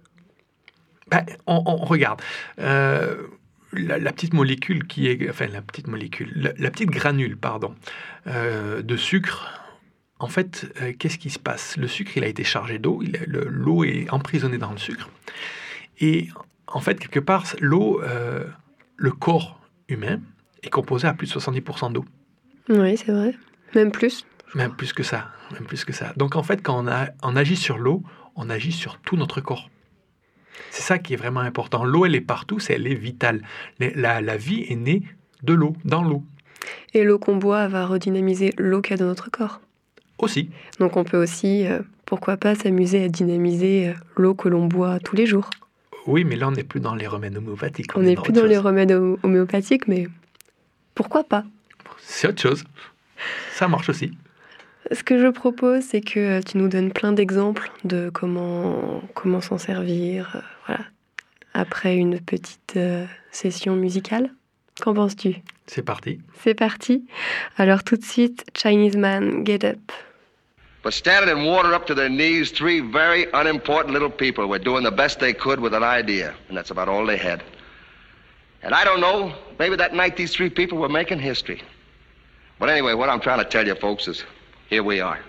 On regarde. La petite molécule la petite granule, de sucre, en fait, qu'est-ce qui se passe ? Le sucre, il a été chargé d'eau, l'eau est emprisonnée dans le sucre. Et en fait, quelque part, l'eau, le corps humain, est composé à plus de 70% d'eau. Oui, c'est vrai. Même plus. Même plus que ça. Donc en fait, quand on agit sur l'eau, on agit sur tout notre corps. C'est ça qui est vraiment important. L'eau, elle est partout, elle est vitale. La vie est née de l'eau, dans l'eau. Et l'eau qu'on boit va redynamiser l'eau qu'il y a dans notre corps. Aussi. Donc on peut aussi, pourquoi pas, s'amuser à dynamiser l'eau que l'on boit tous les jours. Oui, mais là, on n'est plus dans les remèdes homéopathiques. On n'est plus dans les remèdes homéopathiques, mais pourquoi pas ? C'est autre chose. Ça marche aussi. Ce que je propose, c'est que tu nous donnes plein d'exemples de comment s'en servir, voilà, après une petite session musicale. Qu'en penses-tu ? C'est parti. C'est parti. Alors tout de suite, Chinese Man, Get Up. But standing in water up to their knees, three very unimportant little people were doing the best they could with an idea, and that's about all they had. And I don't know, maybe that night these three people were making history. But anyway, what I'm trying to tell you folks is, here we are.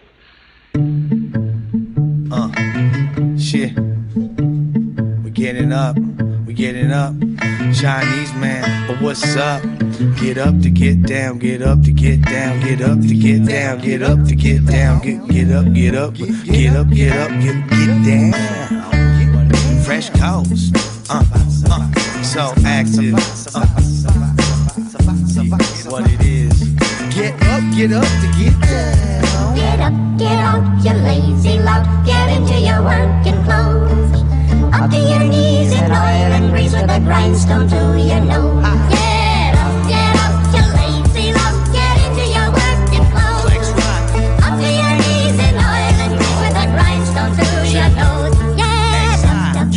Shit. We're getting up. Chinese man, but what's up? Get up to get down, get up to get down, get up to get down, get up to get down, get up, get up, get up, get up, get down. Fresh coast, so active, what it is. Get up to get down. Get out, you lazy lout. Get into your working clothes. Up to your knees in oil and grease with a grindstone to your nose. Get up, you lazy lout. Get into your working clothes. Up to your knees in oil and grease with a grindstone to your nose. Get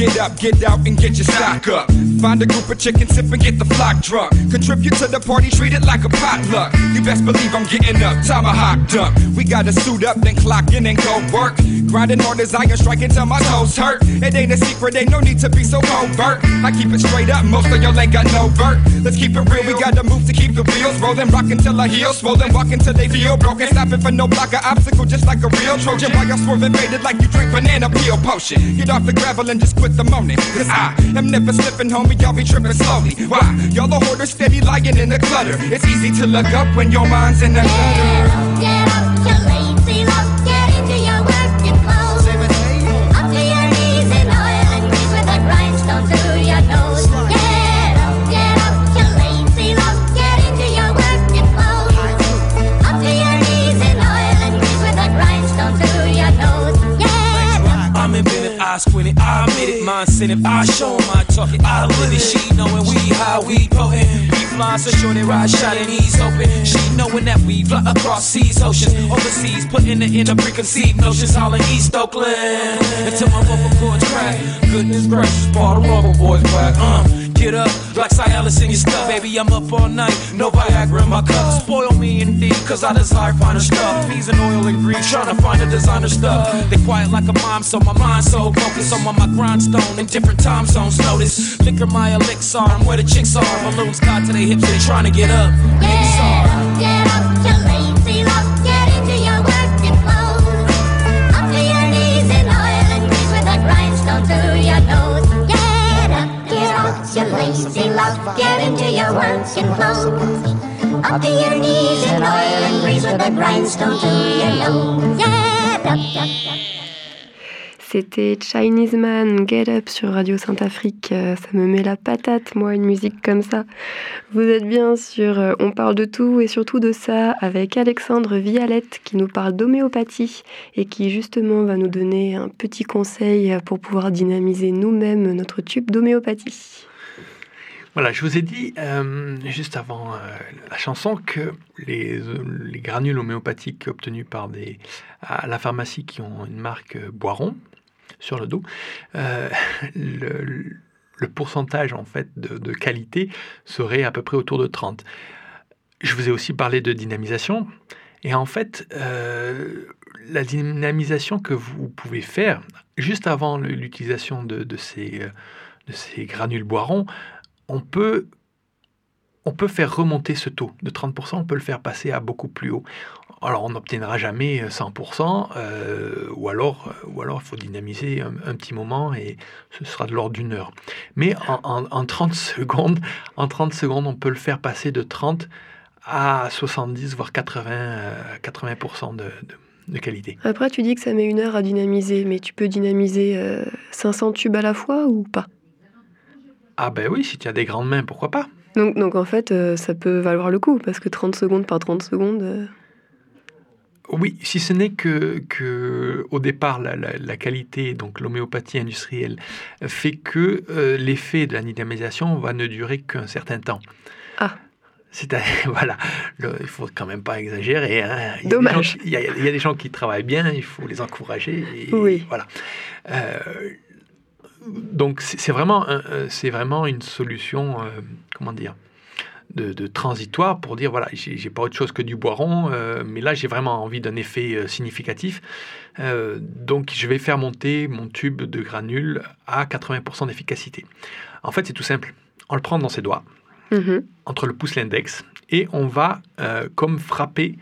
get out and get your stock up. Find a group of chickens, sip and get the flock drunk. Contribute to the party, treat it like a potluck. You best believe I'm getting up, tomahawk duck. We gotta suit up, then clock in and go work. Grinding hard as iron, striking till my toes hurt. It ain't a secret, ain't no need to be so covert. I keep it straight up, most of y'all ain't got no vert. Let's keep it real, we gotta move to keep the wheels rolling. Rockin' till our heels swollen, walking till they feel broken. Stopping for no block or obstacle, just like a real Trojan. While y'all swerving, faded like you drink banana peel potion. Get off the gravel and just quit the moaning. Cause I am never slipping, homie, y'all be tripping slowly. Why? Y'all the hoarders steady lying in the clutter. It's easy to look up when your mind's in the gutter. Get up, you lazy look. Get into your working clothes. Up to your knees in oil and grease with a grindstone through your nose. Get up, you lazy look. Get into your working clothes. Up to your knees in oil and grease with a grindstone through your nose. Get up. I'm inventive, I squint it, I admit it, my incentive, I show 'em I talk it, I live it. She knowin' we high, we potent. We fly so sure they ride shot and ease open. She knowin' that we fly across seas, oceans, overseas, putting it in the preconceived notions, all in East Oakland. Until my vocal cords crack, goodness gracious, part of rubber boys back. Get up, like Cialis in your stuff. Baby, I'm up all night, no Viagra in my cup. Spoil me indeed, cause I desire finer stuff. Peas and oil and grease, trying to find the designer stuff. They quiet like a mom, so my mind's so focused. I'm on my grindstone in different time zones. Notice, liquor my elixir, I'm where the chicks are. Balloons tied to their hips, they trying to get up. Get up, you lazy look. Get into your working clothes. Up to your knees in oil and grease with a grindstone through your nose. Get up, you lazy look. Get into your working clothes. Up to your knees in oil and grease with a grindstone through your nose. Get up. C'était Chinese Man, Get Up sur Radio Saint-Afrique. Ça me met la patate, moi, une musique comme ça. Vous êtes bien sur On parle de tout et surtout de ça avec Alexandre Vialette qui nous parle d'homéopathie et qui justement va nous donner un petit conseil pour pouvoir dynamiser nous-mêmes notre tube d'homéopathie. Voilà, je vous ai dit juste avant la chanson que les granules homéopathiques obtenus à la pharmacie qui ont une marque Boiron sur le dos, le pourcentage en fait de qualité serait à peu près autour de 30. Je vous ai aussi parlé de dynamisation et en fait la dynamisation que vous pouvez faire juste avant l'utilisation de ces granules Boiron, on peut faire remonter ce taux de 30%, on peut le faire passer à beaucoup plus haut. Alors, on n'obtiendra jamais 100%, ou alors il faut dynamiser un petit moment et ce sera de l'ordre d'une heure. Mais en 30 secondes, on peut le faire passer de 30 à 70, voire 80% de qualité. Après, tu dis que ça met une heure à dynamiser, mais tu peux dynamiser 500 tubes à la fois ou pas ? Ah ben oui, si tu as des grandes mains, pourquoi pas ? Donc en fait, ça peut valoir le coup, parce que 30 secondes par 30 secondes... Oui, si ce n'est que au départ, la qualité, donc l'homéopathie industrielle, fait que l'effet de la dynamisation va ne durer qu'un certain temps. Ah. Voilà, il faut quand même pas exagérer. Hein. Dommage. Il y a des gens qui travaillent bien, il faut les encourager. Oui. Voilà. Donc c'est vraiment une solution, de transitoire pour dire voilà, j'ai pas autre chose que du Boiron, mais là j'ai vraiment envie d'un effet significatif. Donc je vais faire monter mon tube de granules à 80% d'efficacité. En fait, c'est tout simple. On le prend dans ses doigts, entre le pouce et l'index, et on va comme frapper.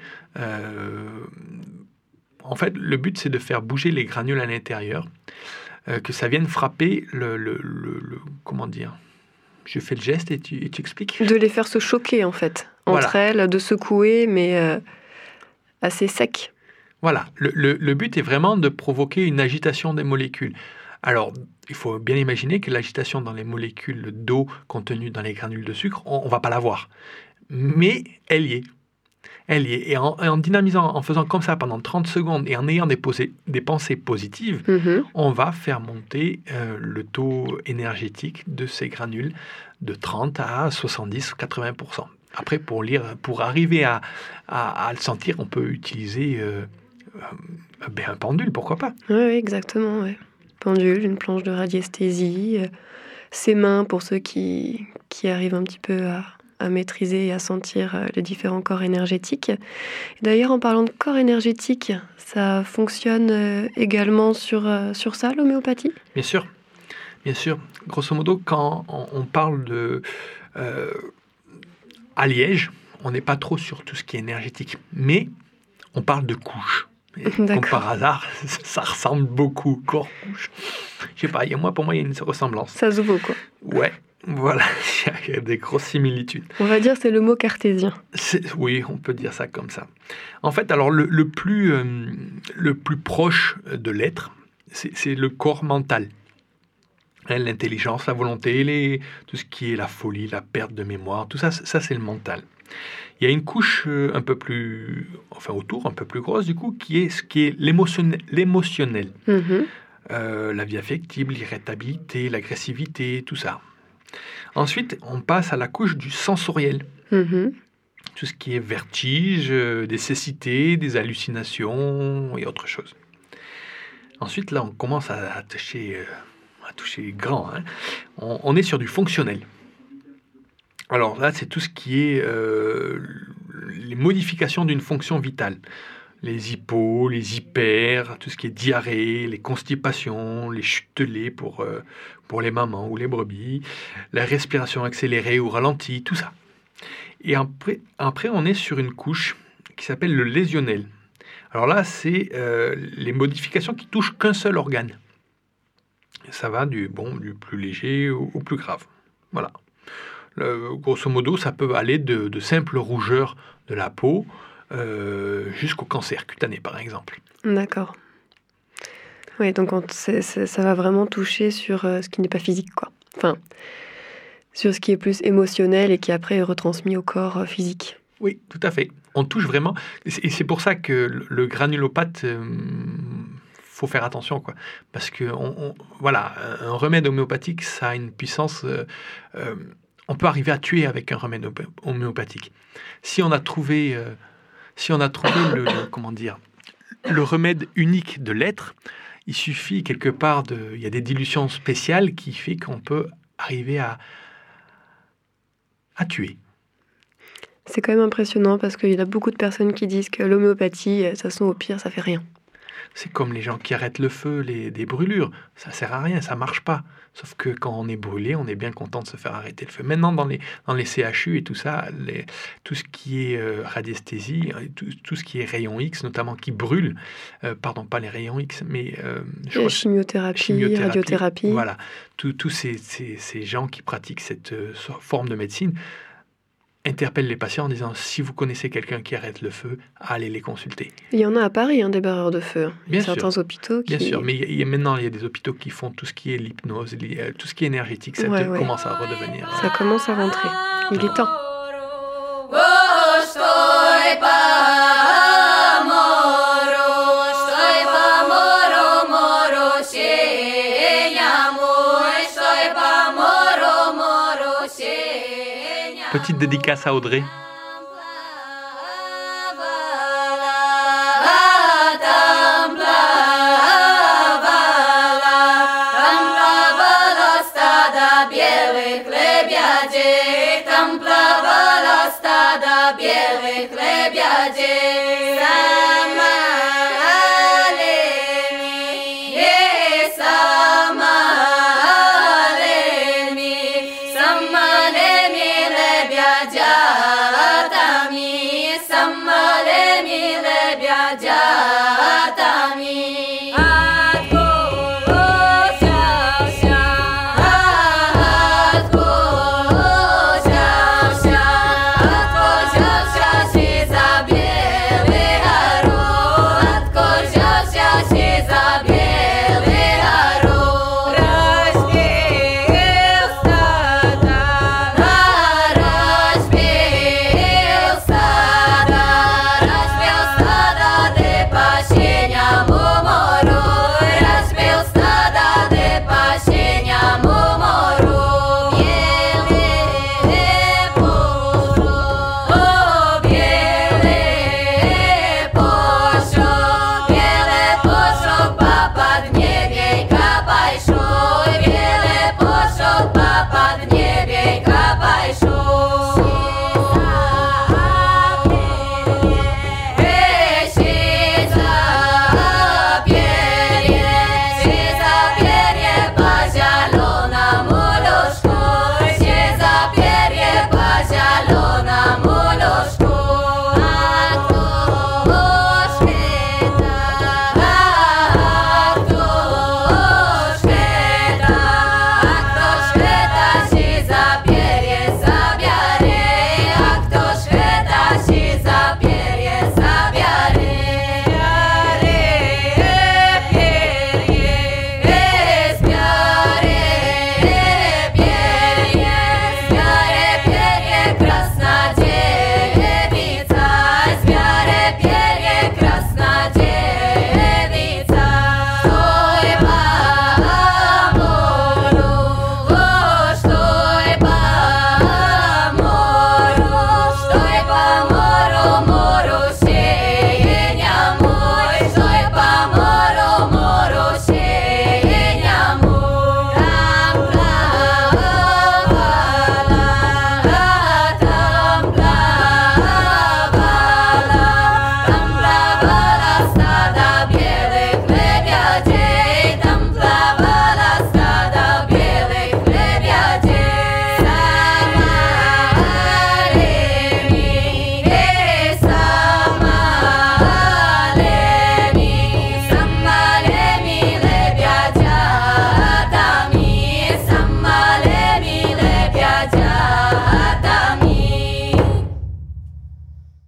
En fait, le but c'est de faire bouger les granules à l'intérieur. Que ça vienne frapper comment dire, je fais le geste et tu expliques. De les faire se choquer en fait, entre elles, de secouer, mais assez sec. Voilà, le but est vraiment de provoquer une agitation des molécules. Alors, il faut bien imaginer que l'agitation dans les molécules d'eau contenues dans les granules de sucre, on ne va pas la voir. Mais elle y est. Et en dynamisant, en faisant comme ça pendant 30 secondes et en ayant des pensées positives, on va faire monter le taux énergétique de ces granules de 30 à 70 ou 80%. Après, pour arriver à le sentir, on peut utiliser un pendule, pourquoi pas ? Oui, exactement. Ouais. pendule, une planche de radiesthésie, ses mains pour ceux qui arrivent un petit peu à maîtriser et à sentir les différents corps énergétiques. D'ailleurs, en parlant de corps énergétique, ça fonctionne également sur ça, l'homéopathie ? Bien sûr. Bien sûr. Grosso modo, quand on parle de alliage, on n'est pas trop sur tout ce qui est énergétique, mais on parle de couches. Et comme par hasard, ça ressemble beaucoup, corps-couche. Je sais pas, pour moi, il y a une ressemblance. Ça se vaut, quoi. Ouais, voilà, il y a des grosses similitudes. On va dire c'est le mot cartésien. Oui, on peut dire ça comme ça. En fait, alors le plus proche de l'être, c'est le corps mental. L'intelligence, la volonté, tout ce qui est la folie, la perte de mémoire, tout ça c'est le mental. Il y a une couche autour, un peu plus grosse du coup, qui est l'émotionnel. La vie affective, l'irritabilité, l'agressivité, tout ça. Ensuite, on passe à la couche du sensoriel. Tout ce qui est vertige, des cécités, des hallucinations et autre chose. Ensuite, là, on commence à toucher grand. Hein. On est sur du fonctionnel. Alors là, c'est tout ce qui est les modifications d'une fonction vitale. Les hypos, les hyper, tout ce qui est diarrhée, les constipations, les chutes de lait pour les mamans ou les brebis, la respiration accélérée ou ralentie, tout ça. Et après, on est sur une couche qui s'appelle le lésionnel. Alors là, c'est les modifications qui touchent qu'un seul organe. Ça va du plus léger au plus grave. Voilà. Grosso modo, ça peut aller de simples rougeurs de la peau jusqu'au cancer cutané, par exemple. D'accord. Oui, donc ça va vraiment toucher sur ce qui n'est pas physique, quoi. Enfin, sur ce qui est plus émotionnel et qui après est retransmis au corps physique. Oui, tout à fait. On touche vraiment. Et c'est pour ça que le granulopathe, faut faire attention, quoi. Parce que voilà, un remède homéopathique, ça a une puissance. On peut arriver à tuer avec un remède homéopathique. Si on a trouvé le remède unique de l'être, il suffit quelque part il y a des dilutions spéciales qui fait qu'on peut arriver à tuer. C'est quand même impressionnant parce qu'il y a beaucoup de personnes qui disent que l'homéopathie, de toute façon, au pire, ça fait rien. C'est comme les gens qui arrêtent le feu, des brûlures. Ça sert à rien, ça marche pas. Sauf que quand on est brûlé, on est bien content de se faire arrêter le feu. Maintenant, dans les CHU et tout ça, tout ce qui est radiesthésie, tout ce qui est rayons X, notamment qui brûle, pardon, pas les rayons X, mais chimiothérapie, radiothérapie. Voilà, tous ces gens qui pratiquent cette forme de médecine interpelle les patients en disant si vous connaissez quelqu'un qui arrête le feu, allez les consulter. Il y en a à Paris, des barreurs de feu. Bien certains sûr. Hôpitaux qui... Bien sûr, mais maintenant il y a des hôpitaux qui font tout ce qui est l'hypnose, tout ce qui est énergétique, ça commence à redevenir. Ça commence à rentrer. Il est temps. Petite dédicace à Audrey. She's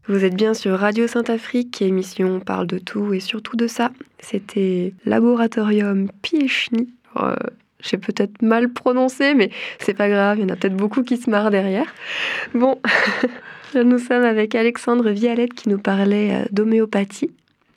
Vous êtes bien sur Radio Saint-Afrique, émission Parle de tout et surtout de ça. C'était Laboratorium Piechny. J'ai peut-être mal prononcé, mais c'est pas grave, il y en a peut-être beaucoup qui se marrent derrière. Bon, nous sommes avec Alexandre Vialette qui nous parlait d'homéopathie.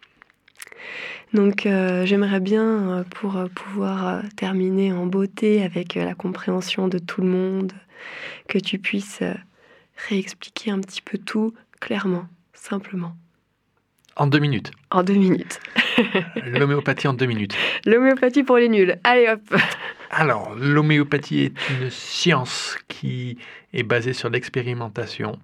Donc j'aimerais bien, pour pouvoir terminer en beauté avec la compréhension de tout le monde, que tu puisses réexpliquer un petit peu tout clairement, simplement. En 2 minutes. En 2 minutes. L'homéopathie en 2 minutes. L'homéopathie pour les nuls. Allez hop. Alors, l'homéopathie est une science qui est basée sur l'expérimentation.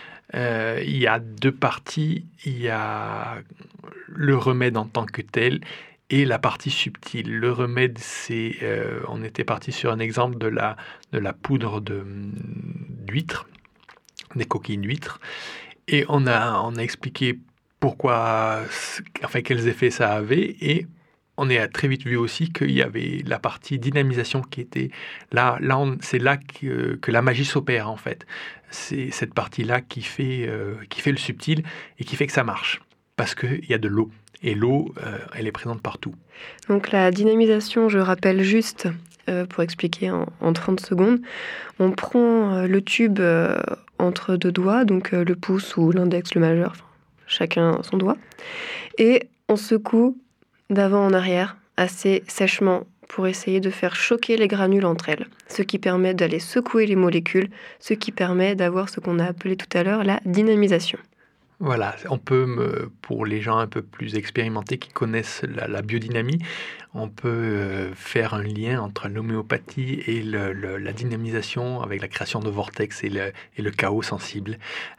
Il y a 2 parties. Il y a le remède en tant que tel et la partie subtile. Le remède, c'est... on était parti sur un exemple de la poudre d'huître, des coquilles d'huître. Et on a expliqué pourquoi, enfin quels effets ça avait, et on a très vite vu aussi qu'il y avait la partie dynamisation qui était là. C'est là que la magie s'opère en fait. C'est cette partie-là qui fait le subtil et qui fait que ça marche, parce qu'il y a de l'eau. Et l'eau, elle est présente partout. Donc la dynamisation, je rappelle juste, pour expliquer en 30 secondes, on prend le tube entre 2 doigts, donc le pouce ou l'index, le majeur, enfin, chacun son doigt, et on secoue d'avant en arrière assez sèchement pour essayer de faire choquer les granules entre elles, ce qui permet d'aller secouer les molécules, ce qui permet d'avoir ce qu'on a appelé tout à l'heure la dynamisation. Voilà, on peut, pour les gens un peu plus expérimentés qui connaissent la biodynamie, on peut faire un lien entre l'homéopathie et la dynamisation avec la création de vortex et le chaos sensible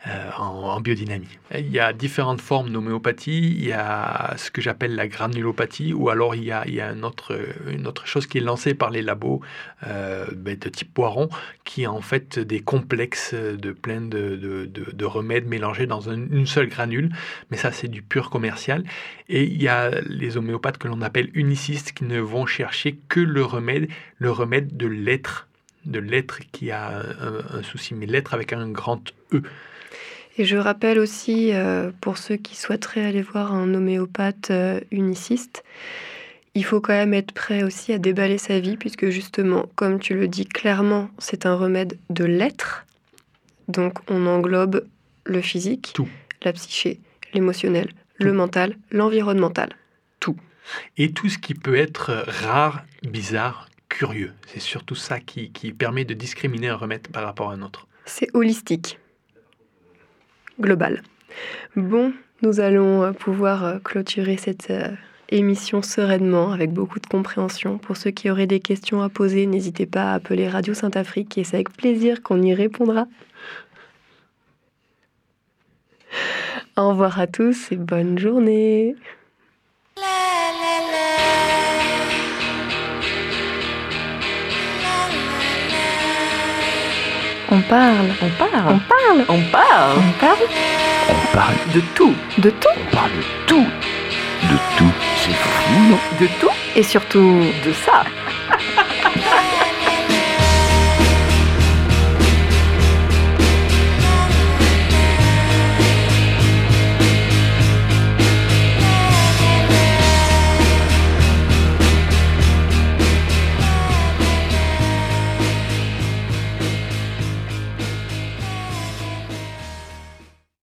en biodynamie. Il y a différentes formes d'homéopathie. Il y a ce que j'appelle la granulopathie, ou alors il y a une autre chose qui est lancée par les labos de type Boiron, qui est en fait des complexes de plein de remèdes mélangés dans une seule granule, mais ça c'est du pur commercial. Et il y a les homéopathes que l'on appelle unicistes qui ne vont chercher que le remède de l'être qui a un souci, mais l'être avec un grand E. Et je rappelle aussi, pour ceux qui souhaiteraient aller voir un homéopathe uniciste, il faut quand même être prêt aussi à déballer sa vie, puisque justement, comme tu le dis clairement, c'est un remède de l'être. Donc on englobe le physique, tout, la psyché, l'émotionnel, le mental, l'environnemental, tout. Et tout ce qui peut être rare, bizarre, curieux. C'est surtout ça qui permet de discriminer un remède par rapport à un autre. C'est holistique, global. Bon, nous allons pouvoir clôturer cette émission sereinement, avec beaucoup de compréhension. Pour ceux qui auraient des questions à poser, n'hésitez pas à appeler Radio Saint-Afrique et c'est avec plaisir qu'on y répondra. Au revoir à tous et bonne journée. On parle De tout. de tout, On parle de tout. De tout, c'est fou, non? de tout et surtout de ça.